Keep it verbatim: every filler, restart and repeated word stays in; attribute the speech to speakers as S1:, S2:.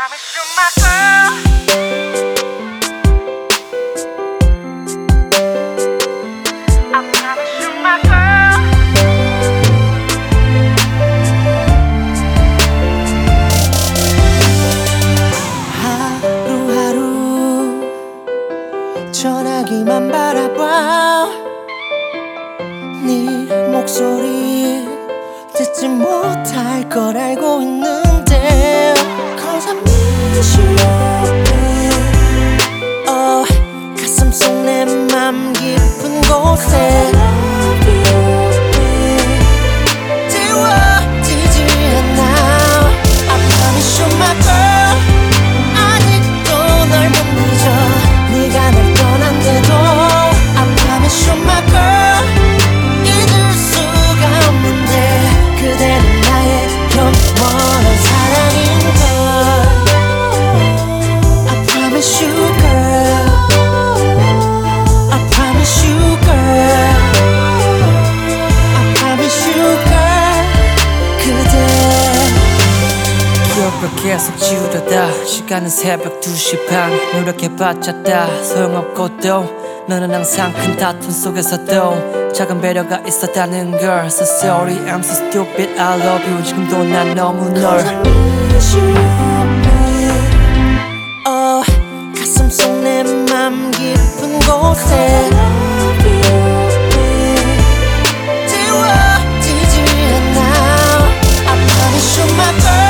S1: promise you're my girl. I promise you're my girl.
S2: 하루하루 전화기만 바라봐. 네 목소리 듣지 못할 걸 알고 있는데 Cause I miss you, babe. 어, 가슴 속 내 맘 깊은 곳에 I love you, babe. 지워지지 않아. I promise you're my girl. 아직도 널 못 잊어. 네가 날 떠난데도 I promise you're my girl. 잊을 수가 없는데 그대는 나의 영원한 사랑인걸. I promise you girl. I promise you girl. I promise you girl. 그대
S3: 기억을 계속 지우려다 시간은 새벽 두 시 반 노력해봤자 다 소용없고도 너는 항상 큰 다툼 속에서도 작은 배려가 있었다는 걸 So sorry I'm so stupid I love you 지금도 난 너무 널
S2: miss you, babe. 어, 가슴 속 내 맘 깊은 곳에 I love you, babe. 지워지지 않아. I promise you're my girl.